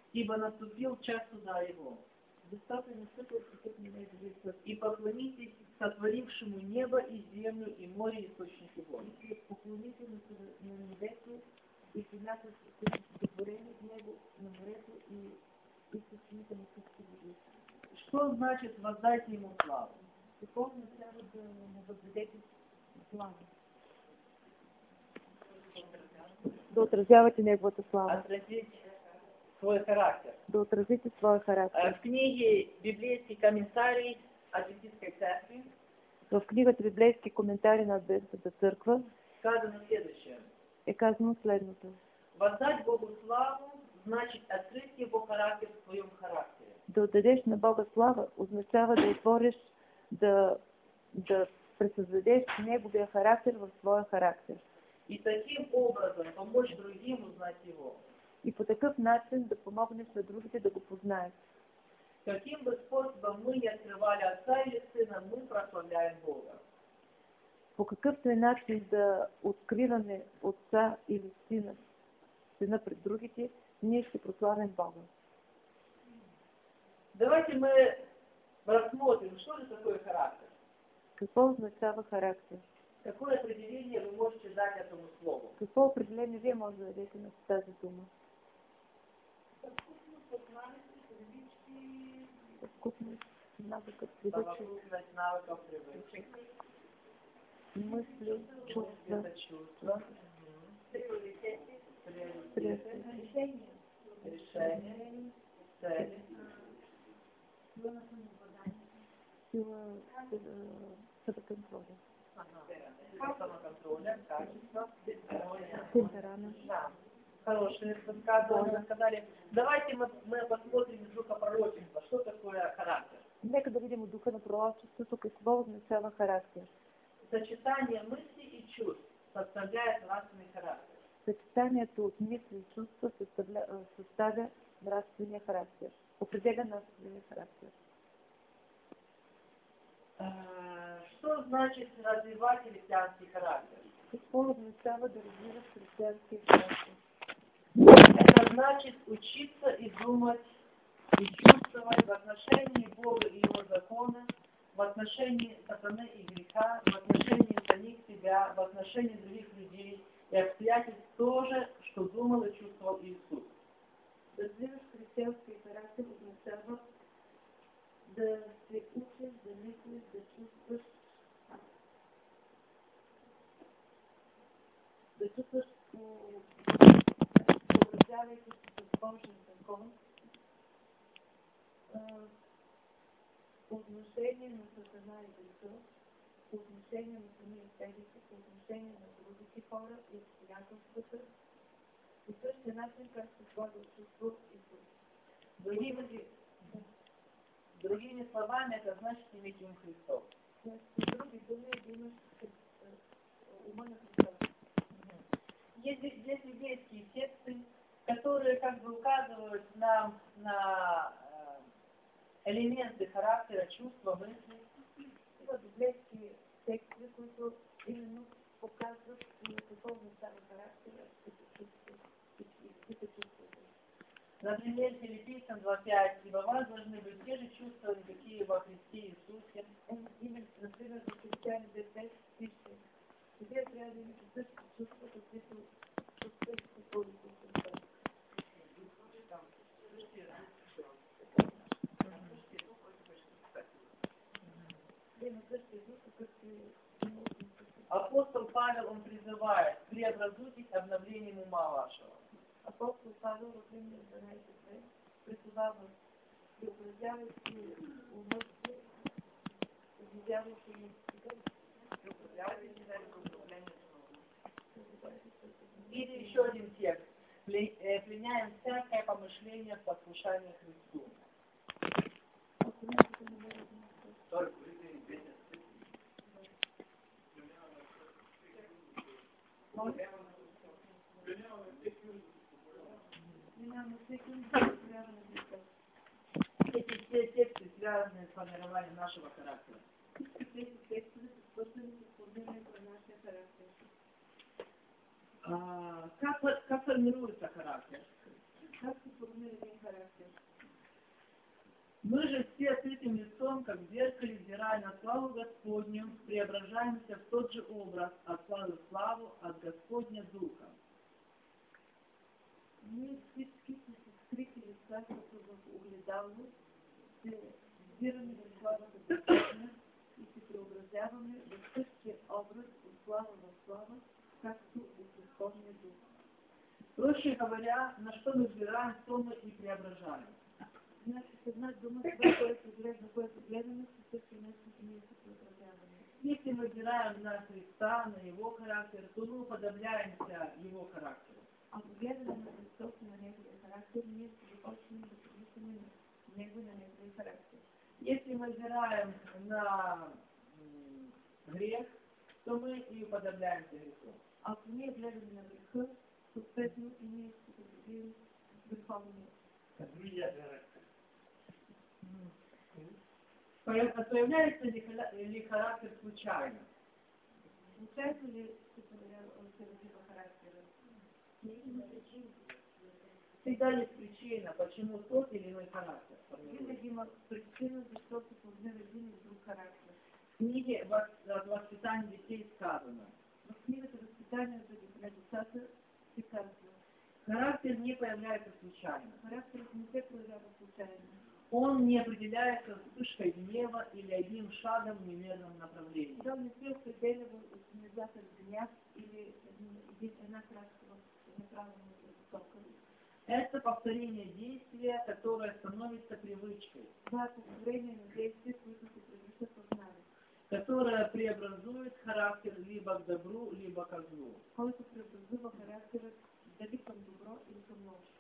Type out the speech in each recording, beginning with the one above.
ибо наступил час суда его. И поклонитесь сотворившему небо и землю, и море, и источники вод. Что значит воздайте ему славу? Да отразявате неговата слава. Отразить свой характер. Да отразите своя характер. В книге «Библейский комментарий Адвентистской церкви» в книгата Библейски коментари на Адвентната църква сказано следующее. Е казано следното. Воздать Богу славу значит открыть Его характер в своем характере. Да отдадеш на Бога слава означава да отвориш, да пресъздадеш Неговия характер в своя характер. И таким образом помочь другим узнать Его. И по такъв начин да помогнеш на другите да го познаят. Каким бы способом мы не открывали Отца или Сына, мы прославляем Бога. По какъвто е начин да откриваме Отца или Сина пред другите, ние ще прославим Бога. Давайте мы рассмотрим, что же такое характер. Какво означава характер? Какое определение вы можете дать этому слову? Какво определение вие може да дадете на тази дума? Съвкупност навыков, привычек, мысли, чувства, решения, цели, сила самоконтроля. Самоконтроля, качество, темперамент. Да. Хорошие высказывания сказали. Давайте мы посмотрим из духа пророчества, что такое характер. Нека да видим от духа на пророчеството какво означава характер. Сочетание мыслей и чувств составляет нравственный характер. Съчетанието от мисли и чувства съставя нравствения характер. Определя нравствения характер. Что значит развивать христианский характер? Какво означава да развиваш християнския характер? Это значит учиться и думать, и чувствовать в отношении Бога и Его закона, в отношении сатаны и греха, в отношении самих себя, в отношении других людей и обстоятельств тоже, что думал и чувствовал Иисус. Развиваш християнския характер означава да се учиш, да мислиш, да чувстваш, съобразявайки се с Божия закон, по отношение на сатана и греха, по отношение на самия себе си, по отношение на другите хора и обстоятелствата, по същия начин, както това да чувства Исус. Другими словами, это значит иметь ум Христов. Други думи, да имаш ума на Христа. Есть библейские тексты, которые как бы указывают нам на элементы характера, чувства, мысли. Има библейски текстове, които именно показват на какво означава характера и се чувствате. Например, Филиппийцам 2:5, ибо вас должны быть те же чувства, какие во Христе Иисусе. Именно, например, в Христиане 2:5 пише, тебе трябва да имате същите чувства, каквито чувства и какво Исус. Апостол Павел, он призывает, преобразуйтесь обновлением ума вашего. Апостол Павел в Римлян 12:2 призывава, преобразявайте ума си, изявявайте мислите. Или еще один текст. Пленяем всякое помышление в послушании Христу. Эти все тексты связаны с формированием нашего характера. Эти тексты связаны с формированием нашего характера. Как формируется характер? Как се формира един характер? Мы же все открытым лицом, как в зеркале, взирая на славу Господню, преображаемся в тот же образ, от славы в славу, от Господня Духа. Ние всички сме се скрити лица, като в огледало, се взираме в славата Господня и се преобразяваме в същия образ от слава в слава, както от Господния Дух. Проще говоря, на что мы взираем, то мы и преображаем. Значи, с една дума, това, което гледаме, със същото нещо ние се преобразяваме. Если мы взираем на Христа, на Его характер, то мы уподобляемся Его характеру. Ако гледаме на Христос и на Неговия характер, ние ще започнем да приличаме на Него и на Неговия характер. Если мы взираем на грех, то мы и уподобляемся греху. Ако ние гледаме на греха, съответно и ние ще подобрим греховния. Появляется ли характер случайно? Случайно ли се развива характера? Всегда есть причина, почему тот или иной характер формируется. Винаги има причина, защо се формира един или друг характер. В книге «Воспитание детей» сказано: В книгата «Възпитание на децата» се казва: характер не появляется случайно. характерът не се проявява случайно. Он не определяется вспышкой гнева или одним шагом в неверном направлении. Той не се определя от внезапен гняв или една крачка в неправилната посока. Это повторение действия, которое становится привычкой, Това е повторение на действия, които се превръщат в навик, которое преобразует характер либо к добру, либо к злу. който преобразува характерът дали към добро или към лошо.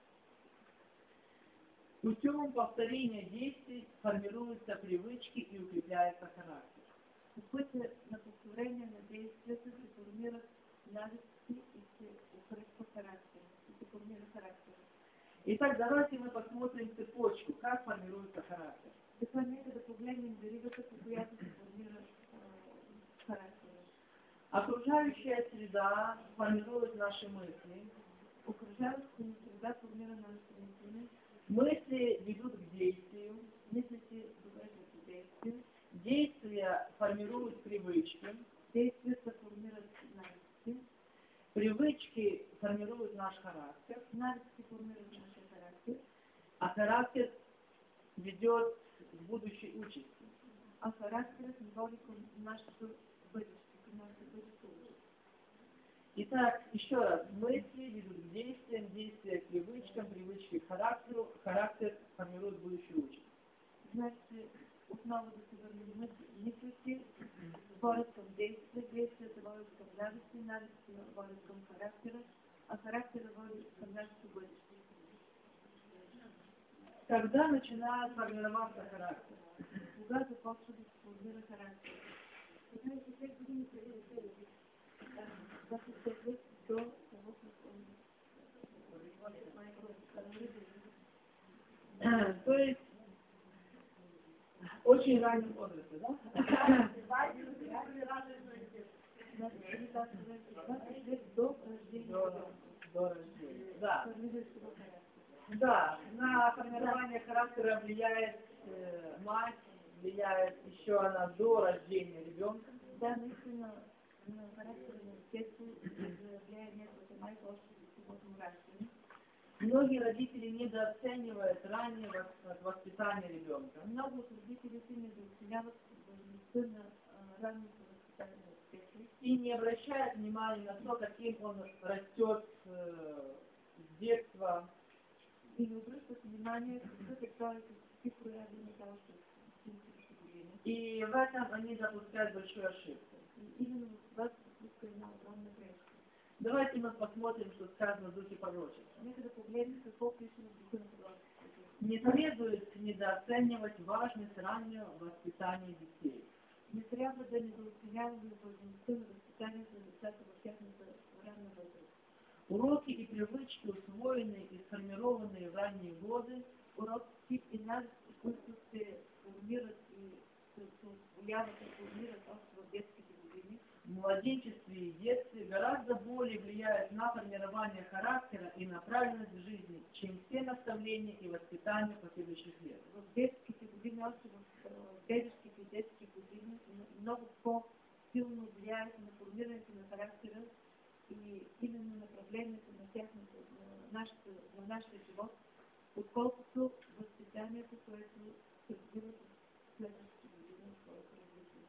Путем повторения действий формируются привычки и укрепляется характер. По пътя на повторение на действията се формират навици и се укрепва характер. И се формира характер. Итак, давайте мы посмотрим цепочку, как формируется характер. Така нека да погледнем веригата, по която се формира характер. Окружающая среда формирует наши мысли. Окружающая среда формира нашите мисли. Мысли ведут к действию. Мислите довеждат до действия. Действия формируют привычки. Действията формират навици. Привычки формируют наш характер. Навици формират нашия характер. А характер ведет к будущей участи. А характерът ни води към нашето бъдеще, към нашето бъдеще участ. Итак, еще раз. Мысли ведут к действиям, действия к привычкам, привычки к характеру, характер формирует будущую участь. Значи, отново да се върнем. Мислите водят към действия, действията водят към навици, навици водят към характера, а характера води към нашето бъдеще. Когда начинает формироваться характер? Кога започва да се формира характер? Когато се след години преди да се роди. Когато се след до того, То есть очень раннем возрасте, да? До рождения. До рождения, да. Формируется характер. Да, на формирование характера влияет мать, влияет еще она до рождения ребенка. Да, наистина на характера на детето влияет неговата майка още до самото раждане. Многие родители недооценивают раннее воспитание ребенка. Много от родителите недооценяват важността на ранното възпитание на детето И не обращают внимания на то, каким он растет с детства. и не обръщат внимание какъв е той, какви прояви на още от силните години. И в этом они допускают большую ошибку. И именно в това се допуска една огромна грешка. Давайте мы посмотрим, что сказано в духе пророчества. Нека да погледнем какво пише в духа на пророчеството. Не следует недооценивать важность раннего воспитания детей. Не трябва да недооценяваме важността на възпитанието на децата в тяхната ранна възраст. Уроки и привычки, усвоенные и сформированные в ранние годы, Уроки и навици, които се формират и се усвояват и формират още в детските години, в младенчестве и детстве гораздо более влияют на формирование характера и на правильность жизни, чем все наставления и воспитания последующих лет. В детските години, още в бебешките и детски години, много по-силно влияят на формирането на характера и именно направлението на нашия живот, отколкото възпитанието, което се развива в следващите години в своето развитие.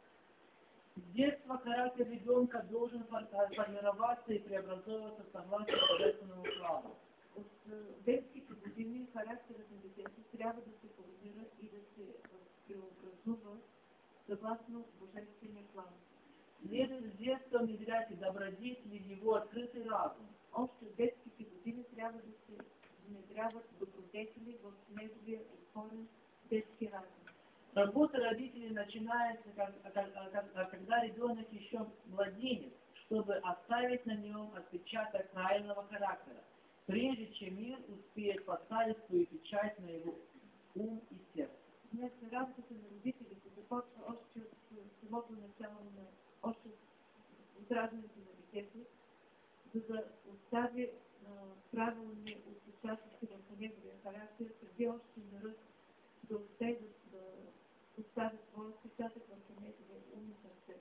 С детства характер ребенка должен формироваться и преобразовываться согласно божественному плану. От детските години характерът на детето трябва да се формира и да се преобразува съгласно божествения план. Следует с детства внедрять и добродетели в его открытый разум. Още от детските години трябва да се внедряват добродетели в неговия отворен детски разум. Работа родителей начинается, когда ребенок еще младенец, чтобы оставить на нем отпечаток правильного характера, прежде чем мир успеет поставить свою печать на его ум и сердце. Днес работата на родителите започва още от самото начало още от раждането на детето, за да остави правилни отпечатъци върху неговия характер, преди още мирът да успее да постави своя отпечатък върху неговия ум и сърце.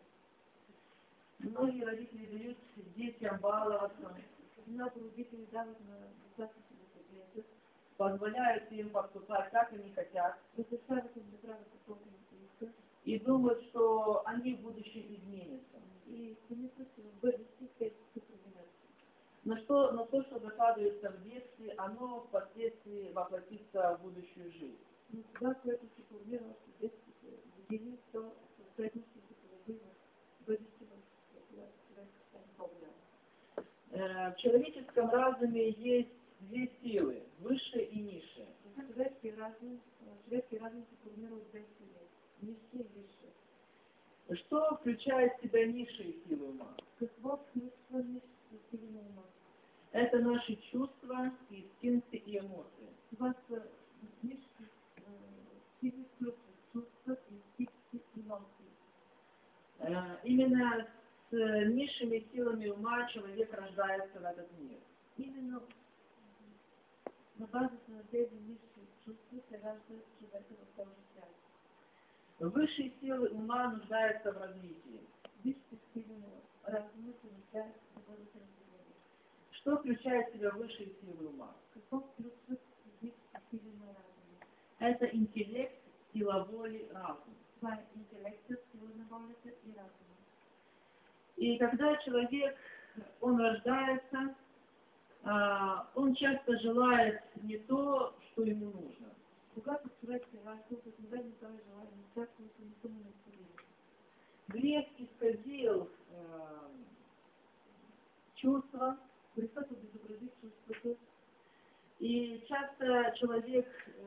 Многие родители дают детям баловаться, Много родители дават на децата си да се гледат, позволяют им поступать, как они хотят, разрешават им да правят каквото им се иска и думают, что они в будущем изменятся. и си мислят, че в бъдеще те ще се променят. Но то, что закладывается в детстве, оно впоследствии воплотится в будущую жизнь. Но това, което се формира още в детските години, то съответно ще се прояви в бъдеще в човешката по-голяма. В человеческом разуме есть две силы, высшая и низшая. Човешки разум се формира от две сили, нисшия и висшия. Что включает в себя низшие силы ума? Какво включва нисшите сили на ума? Это наши чувства, инстинкты и эмоции. Това са нисши сили, включват чувства, инстинкти и емоции. Именно с низшими силами ума человек рождается в этот мир. Именно на базата на тези нисши чувства се ражда човека в този свят. Высшие силы ума нуждаются в развитии. Висшите сили на разума се нуждаят да бъдат развивани. Что включает в себя высшие силы ума? Какво включват висшите сили на разума? Это интеллект, сила воли, разум. Това е интелектът, сила на волята и разума. И когда человек, он рождается, он часто желает не то, что ему нужно. Когато човек се ражда, обикновено той желае неща, които не са му необходими. Грех исказил чувства, Грехът обезобрази чувствата и часто человек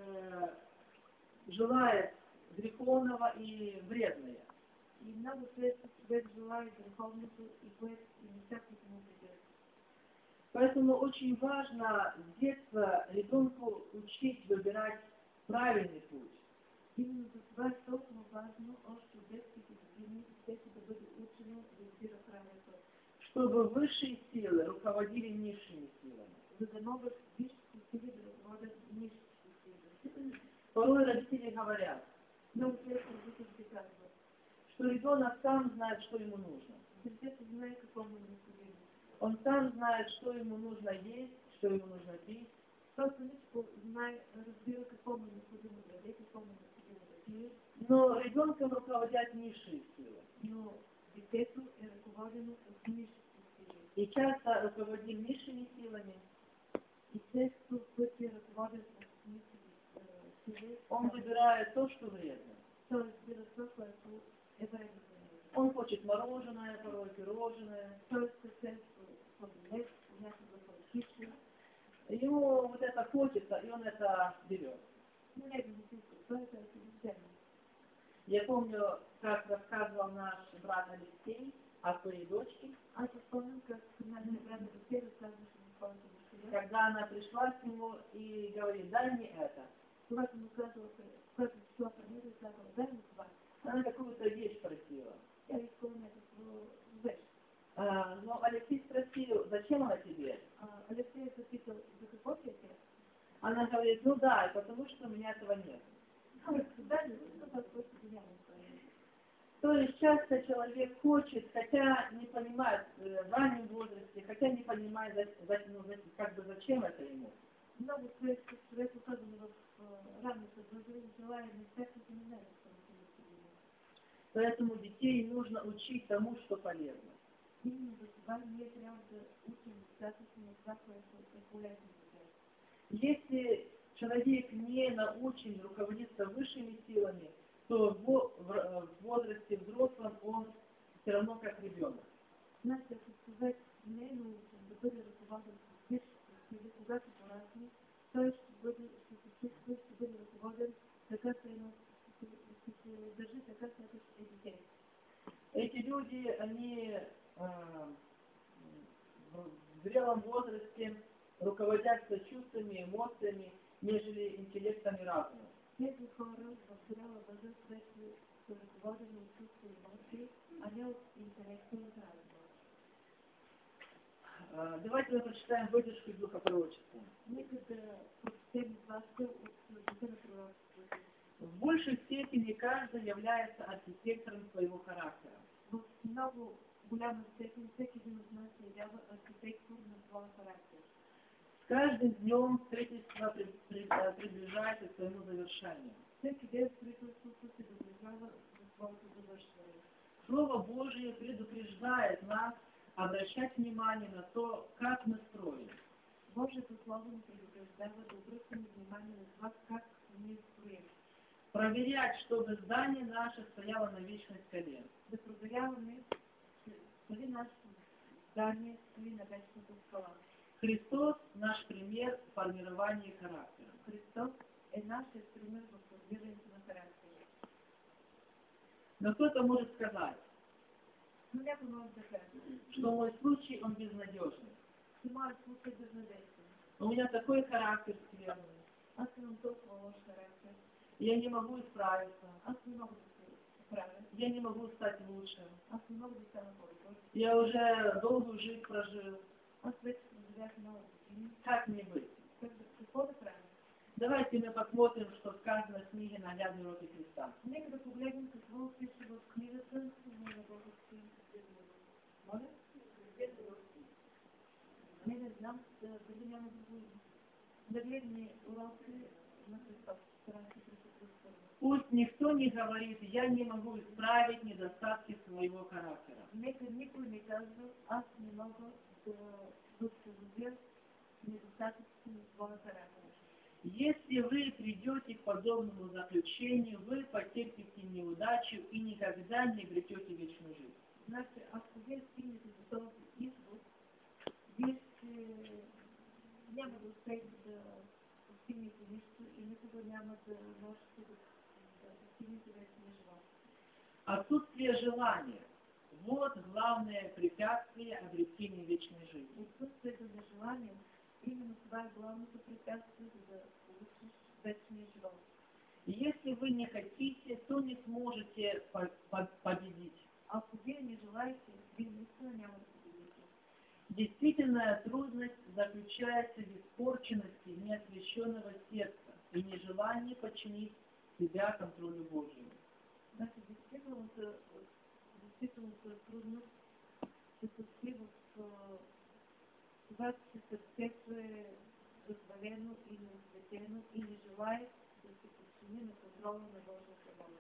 желает греховного и вредное. и много често човек желае греховното и неща, които му вредят. Поэтому очень важно с детства ребенку учить выбирать правильный путь. Именно за това е толкова важно още от детските години детето да бъде учено да избира правилен път. Чтобы высшие силы руководили низшими силами. За да могат висшите сили да ръководят нисшите сили. Порой родители говорят, Много често родителите казват, что ребенок сам знает, что ему нужно. детето знае какво му е необходимо. Он сам знает, что ему нужно есть, что ему нужно пить. Той самичко знае, разбира какво му е необходимо да яде, какво му е необходимо да пие, Но ребенком руководят низшие силы. но детето е ръководено от нисшите сили. И часто руководим низшими силами, И често пъти ръководят от нисшите сили, он выбирает то, что вредно. той разбира това, което е вредно за него. Он хочет мороженое, порой пирожное. Той се средства сладолет, някога фалшичи, Ему вот это хочется, и он это берет. но него не се иска. Той се взема. Я помню, как рассказывал наш брат Алексей о своей дочке, Аз се спомням как нашия брат Алексей разказваше за своята дъщеря. когда она пришла к нему и говорит, дай мне это. Когато му казала, когато дошла при него и казала, дай ми това. Она какую-то вещь просила. Тя искала някакво Но Алексей спросил, зачем она тебе? Алексей запитал, за какой тебе? Она говорит, ну да, потому что у меня этого нет. То есть часто человек хочет, хотя не понимает в раннем возрасте, хотя не понимает, как бы зачем это ему. Много человек особенно в раннем возрасте желает, но всякий не знает, что он хочет. Поэтому детей нужно учить тому, что полезно. Именно за себя не трябва учим достаточно това, което е полезно за тях. Если человек не научен руководиться высшими силами, то в возрасте взрослом он все равно как ребенок. Значит, ако човек не е научен да бъде ръководен с висшите сили, когато порасне, той ще се чувства, ще бъде ръководен така, ще се държи така, както е дете. Эти люди, они в зрелом возрасте руководятся чувствами, эмоциями, нежели интеллектом и разумом. Тези хора в зрела възраст вече са ръководени от чувства и емоции, а не от интелекта и разума. Давайте мы прочитаем выдержку из Духа Пророчества. Нека да прочетем извадка от Духа на пророчеството. В большей степени каждый является архитектором своего характера. В много голяма степен всеки един от нас се явява архитектор на своя характер. С каждым днем строительство приближается к своему завершению. Всеки ден строителството се доближава до своето завършване. Слово Божие предупреждает нас обращать внимание на то, как мы строим. Божието Слово ни предупреждава да обръщаме внимание на това, как ние строим. Проверять, чтобы здание наше стояло на вечной скале. Да проверяваме дали нашето здание стои на вечната скала. Христос – наш пример в формировании характера. Христос е нашият пример в формирането на характера. Но кто-то может сказать, Но някой може да каже, что мой случай, он безнадежный. че моят случай е безнадежден. У меня такой характер скверный. Аз имам толкова лош характер. Я не могу исправиться. Аз не мога да се справя. Я не могу стать лучше. Аз не мога да стана по-добър. Я уже долгую жизнь прожил. Аз вече преживях много години. Как мне быть? Какво да правим? Давайте мы посмотрим, что сказано в книге «Наглядные уроки Христа». Нека да погледнем какво пише в книгата на Божието. Моля? Не знам дали няма друго име. Нагледни уроки на Христос. Пусть никто не говорит, я не могу исправить недостатки своего характера. Нека никой не казва, аз не мога да установя недостатъците на своя характер. Если вы придете к подобному заключению, вы потерпите неудачу и никогда не обретете вечную жизнь. Значи, ако вие стигнете до този извод, вие няма да успеете да постигнете нищо и никога няма да можете да постигнете вечния живот. Отсутствие желания – вот главное препятствие обретения вечной жизни. Отсутствието на желание, именно това е главното препятствие, за да получиш вечния живот. Если вы не хотите, то не сможете победить. Ако вие не желаете, вие наистина няма да победите. Действительная трудность заключается в испорченности неосвященного сердца и нежелании подчинить себя контролю Божьему. Значи, действителната трудност се състои в това, че сърцето е развалено и неосветено и не желае да се подчини на контрола на Божията воля.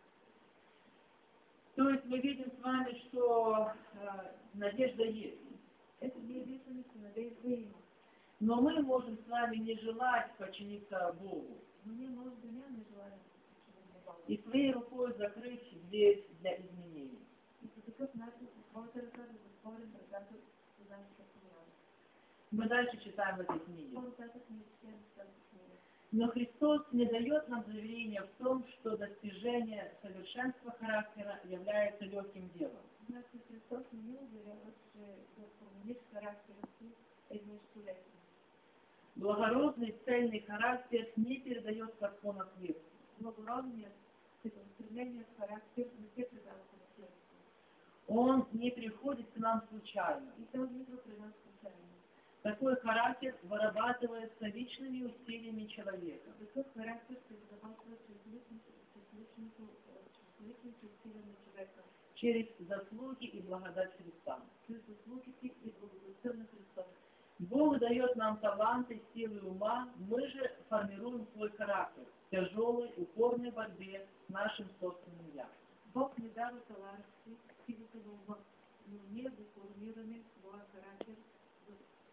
То есть мы видим с вами, что надежда есть. Ето ние виждаме, че надежда има. Но мы можем с вами не желать подчиниться Богу. Но ние може да нямаме желание да се подчиним на Бога. И своей рукой закрыть дверь для изменений. И по такъв начин с своята ръка да затворим вратата за нашата промяна. Мы дальше читаем в этой книге. По-нататък ние четем тази книга. Но Христос не дает нам заверения в том, что достижение совершенства характера является легким делом. Значи Христос не ни уверява, че да промениш характера си е нещо лесно. Благородный, цельный характер не передается по наследству. Благородният, целеустременият характер не се предава по наследство. Он не приходит к нам случайно. И то не при нас случайно. Такой характер вырабатывается личными усилиями человека. Такой характер вырабатывается личными усилиями человека. Через заслуги и благодать Христа. Через заслуги и благодать Христа. Бог дает нам таланты, силы ума, мы же формируем свой характер в тяжелой, упорной борьбе с нашим собственным «я». Бог не дал таланты, силы ума, но ние да формираме своя характер в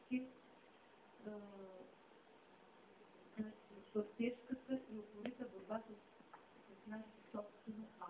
тежката и упорита борба с нашето собствено аз.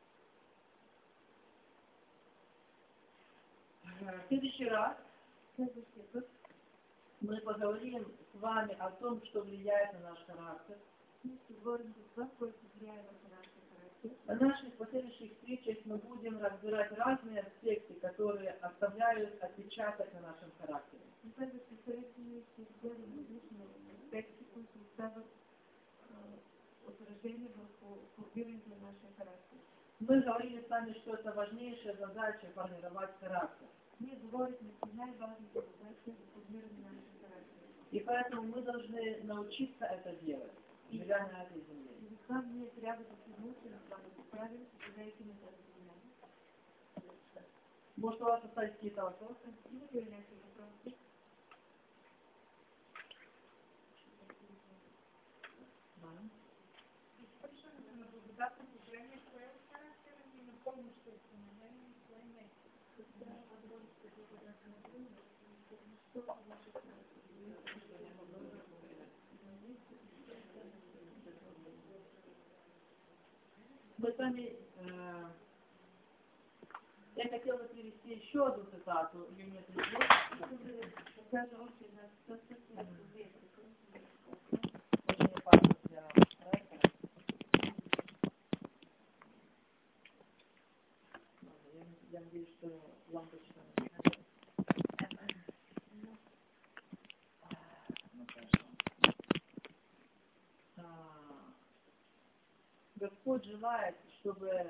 В следующий раз Следващия път мы поговорим с вами о том, что влияет на наш характер. ние ще говорим за това, което влияе върху нашия характер. В наших последующих встречах мы будем разбирать разные аспекты, которые оставляют отпечаток на нашем характере. На следващия среща ние ще разгледаме различни аспекти, които остават отражение върху формирането на нашия характер. Мы говорили с вами, что это важнейшая задача формировать характер. Ние говорихме, че най-важната задача е формиране на нашия характер. И поэтому мы должны научиться это делать, живя на этой земле. И затова ние трябва да се научим това да го правим, живеейки на тази земя. Может, у вас остались какие-то вопросы? Имате ли някакви въпроси? Извършването на благодатно служение, кое от характера ни напълно ще установено и кое не. Мы с вами, я хотела привести еще одну цитату Юния Тридзет. Покажа още една цитата, която вие Очень опасно для характера. Я надеюсь, что лампочка не горит. Ну, хорошо. Господь желает, чтобы,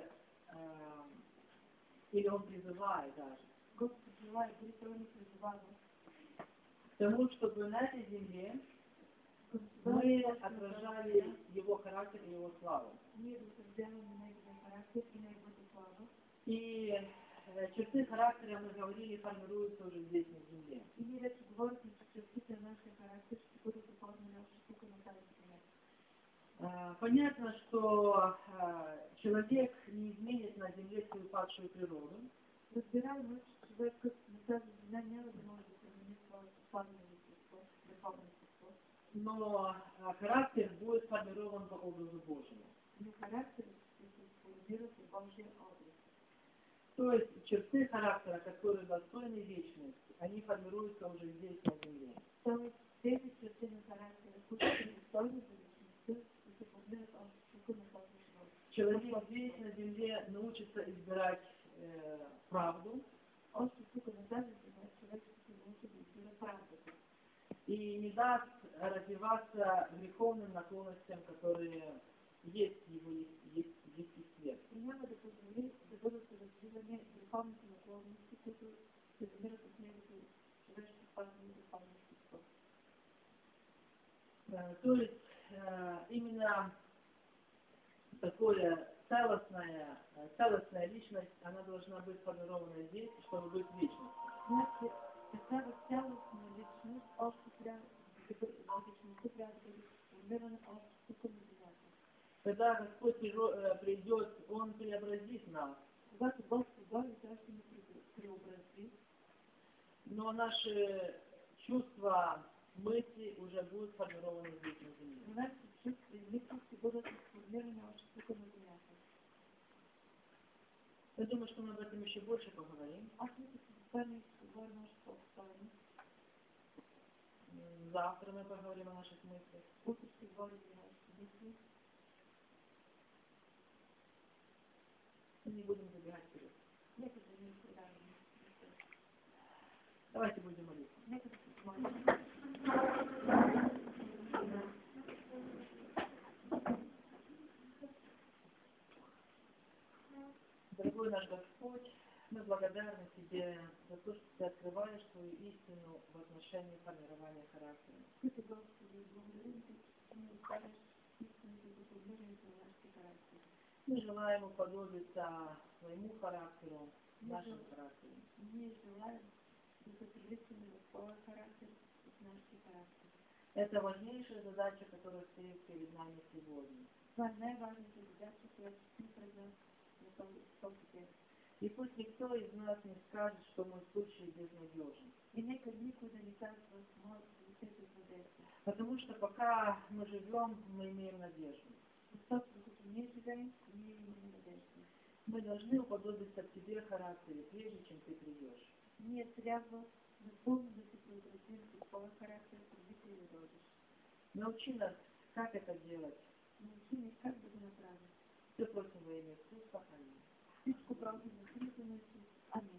или Он призывает даже, Господ желает, дори той ни призовава, к тому, чтобы на этой земле мы отражали Его характер и Его славу. ние да отразяваме неговия характер и неговата слава. И черты характера, мы говорили, формируются уже здесь, на земле. И ние вече говорихме, че чертите на нашия характер ще бъдат оформени още тук на тази земя. Понятно, что человек не изменит на земле свою падшую природу. Разбираемо, че човекът на тази земя няма да може да промени своето слабно естество, духовно естество. Но характер будет сформирован по образу Божьему. Но характерът ще се сформира по Божия образ. То есть черты характера, которые достойны вечности, они формируются уже здесь, на земле. Тоест, тези черти на характера, които са достойни за вечността, ще се формират още тук на този живот. Человек здесь, на земле, научится избирать правду. Още тук на тази земя човек ще се научи да избира правдата. И не даст развиваться греховным наклонностям, которые есть в его естестве. И няма да позволи да бъдат развивани духовните наклонности, които се намират в неговото човешко пазно и духовно естество. То есть именно такое целостная личность, она должна быть сформирована здесь, чтобы быть вечностью. Значи, такава цялостна личност още трябва да бъде, личността трябва да бъде сформирана още тук на земята. Когда Господь придет, Он преобразит нас. Когато Господ дойде, той ще ни преобрази, Но наши чувства, мысли уже будут сформированы здесь на земле. но нашите чувства и мисли ще бъдат сформирани още тук на земята. Я думаю, что мы об этом еще больше поговорим. Аз мисля, че за това ние ще говорим още по-обстойно. Завтра мы поговорим о наших мыслях. Утре ще говорим за нашите мисли. И не будем забегать вперед. Нека да ни предаваме. Давайте будем молиться. Нека да се помолим. Дорогой наш Господь, Мы благодарны тебе за то, что ты открываешь свою истину в отношении формирования характера. Скъпи Господи, благодарим Те, че Ти ни оставяш истината за формирането на нашите характери. Мы желаем уподобиться своему характеру, нашему характеру. Ние желаем да се приличаме на Твоя характер от нашите характери. Это важнейшая задача, которая стоит перед нами сегодня. Това е най-важната задача, която стои пред нас на този ден. И пусть никто из нас не скажет, что мой случай безнадежен. И нека никой да не казва, моето случай е безнадежден. Потому что пока мы живем, мы имеем надежду. Защото докато ние живеем, ние имаме надежда. Мы должны уподобиться к тебе характере, прежде чем ты придешь. Ние трябва напълно да се преобразим по Твоя характер, преди Ти да дойдеш. Научи нас, как это делать. Научи ни как да го направим. Все просим во имя Иисуса. Аминь. Всичко просим в името на Исус. Амин.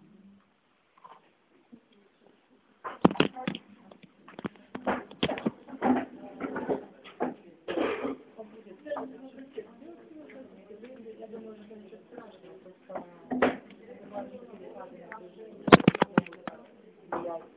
Я думаю, что ничего страшного, просто